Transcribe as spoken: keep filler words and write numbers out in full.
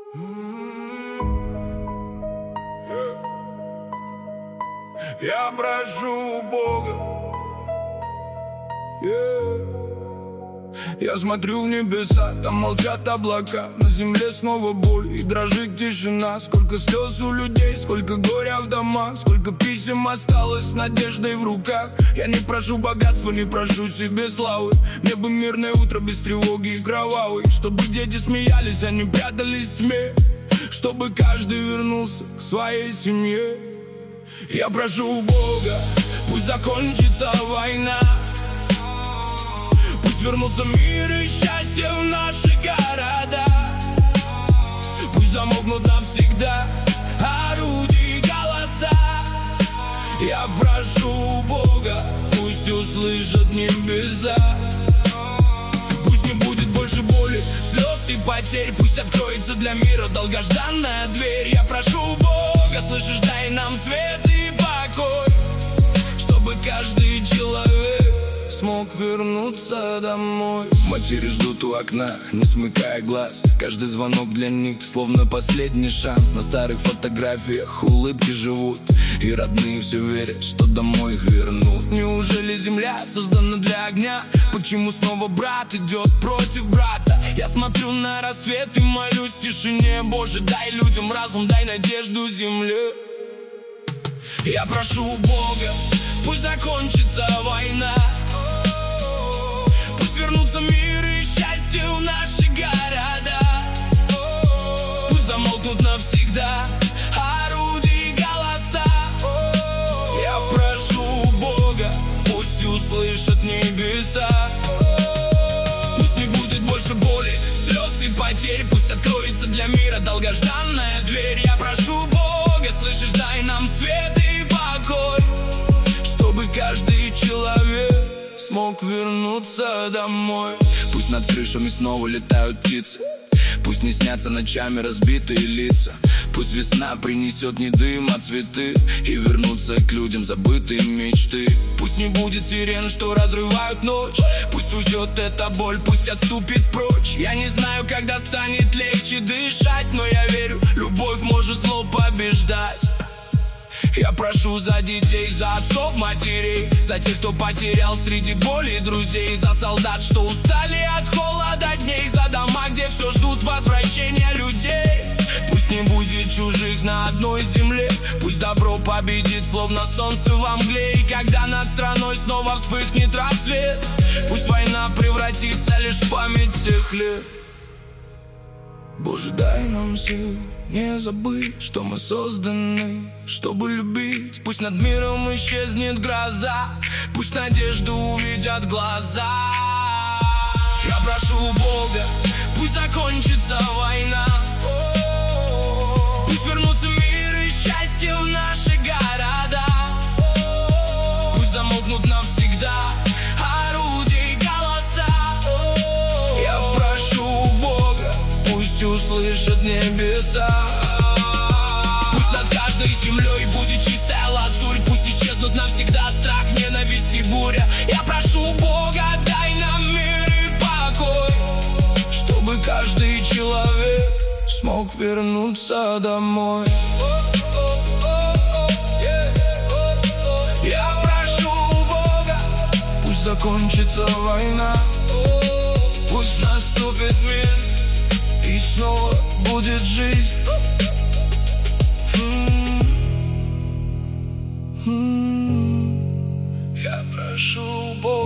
Я прошу Бога, yeah. Я смотрю в небеса, там молчат облака. На земле снова боль и дрожит тишина. Сколько слез у людей, сколько горя в домах, сколько писем осталось с надеждой в руках. Я не прошу богатства, не прошу себе славы. Мне бы мирное утро без тревоги и кровавой. Чтобы дети смеялись, а не прятались в тьме. Чтобы каждый вернулся к своей семье. Я прошу Бога, пусть закончится война, пусть вернутся мир и счастье в наши города. Пусть замолкнут навсегда орудия и голоса. Я прошу Бога, пусть услышат небеса. Пусть не будет больше боли, слез и потерь. Пусть откроется для мира долгожданная дверь. Я прошу Бога, слышишь, дай нам свет и покой, чтобы каждый человек смог вернуться домой. Матери ждут у окна, не смыкая глаз. Каждый звонок для них словно последний шанс. На старых фотографиях улыбки живут, и родные все верят, что домой их вернут. Неужели земля создана для огня? Почему снова брат идет против брата? Я смотрю на рассвет и молюсь в тишине. Боже, дай людям разум, дай надежду земле. Я прошу Бога, пусть закончится война, пусть вернутся мир и счастье в наши города. Пусть замолкнут навсегда орудия и голоса. Я прошу Бога, пусть услышат небеса. Пусть не будет больше боли, слез и потерь. Пусть откроется для мира долгожданная дверь. Я прошу Бога, слышишь, дай нам свет и покой, чтобы каждый человек смог вернуться домой. Пусть над крышами снова летают птицы, пусть не снятся ночами разбитые лица. Пусть весна принесет не дым, а цветы, и вернутся к людям забытые мечты. Пусть не будет сирен, что разрывают ночь. Пусть уйдет эта боль, пусть отступит прочь. Я не знаю, когда станет легче дышать, но я верю, любовь может зло побеждать. Я прошу за детей, за отцов, матерей, за тех, кто потерял среди боли друзей, за солдат, что устали от холода дней, за дома, где все ждут возвращения людей. Пусть не будет чужих на одной земле, пусть добро победит, словно солнце во мгле. И когда над страной снова вспыхнет рассвет, пусть война превратится лишь в память тех лет. Боже, дай нам сил не забыть, что мы созданы, чтобы любить. Пусть над миром исчезнет гроза, пусть надежду увидят глаза. Я прошу Бога, пусть закончится война, пусть вернутся мир и счастье в наши города. Пусть замолкнут навсегда орудия и голоса. Я прошу Бога, пусть услышат небеса. Пусть над каждой землей будет чистая лазурь, пусть исчезнут навсегда страх, ненависть и буря. Я прошу Бога, дай нам мир и покой, чтобы каждый человек смог вернуться домой. Я прошу Бога, пусть закончится война, пусть наступит мир и снова будет жизнь. Я прошу Бога.